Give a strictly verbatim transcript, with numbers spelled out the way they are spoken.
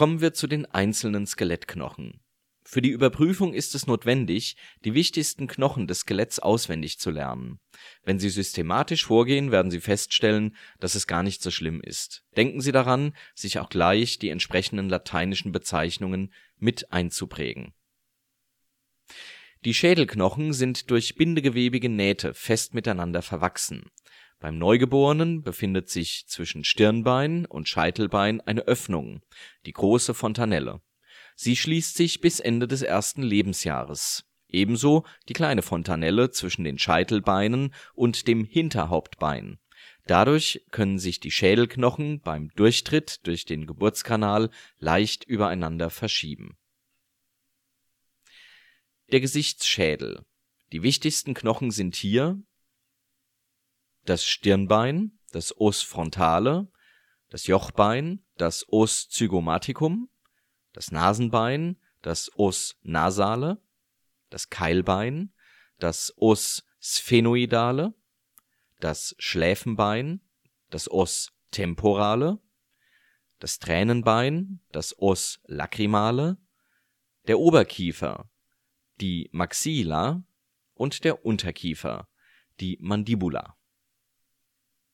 Kommen wir zu den einzelnen Skelettknochen. Für die Überprüfung ist es notwendig, die wichtigsten Knochen des Skeletts auswendig zu lernen. Wenn Sie systematisch vorgehen, werden Sie feststellen, dass es gar nicht so schlimm ist. Denken Sie daran, sich auch gleich die entsprechenden lateinischen Bezeichnungen mit einzuprägen. Die Schädelknochen sind durch bindegewebige Nähte fest miteinander verwachsen. Beim Neugeborenen befindet sich zwischen Stirnbein und Scheitelbein eine Öffnung, die große Fontanelle. Sie schließt sich bis Ende des ersten Lebensjahres. Ebenso die kleine Fontanelle zwischen den Scheitelbeinen und dem Hinterhauptbein. Dadurch können sich die Schädelknochen beim Durchtritt durch den Geburtskanal leicht übereinander verschieben. Der Gesichtsschädel. Die wichtigsten Knochen sind hier das Stirnbein, das Os frontale, das Jochbein, das Os zygomaticum, das Nasenbein, das Os nasale, das Keilbein, das Os sphenoidale, das Schläfenbein, das Os temporale, das Tränenbein, das Os lacrimale, der Oberkiefer, die Maxilla und der Unterkiefer, die Mandibula.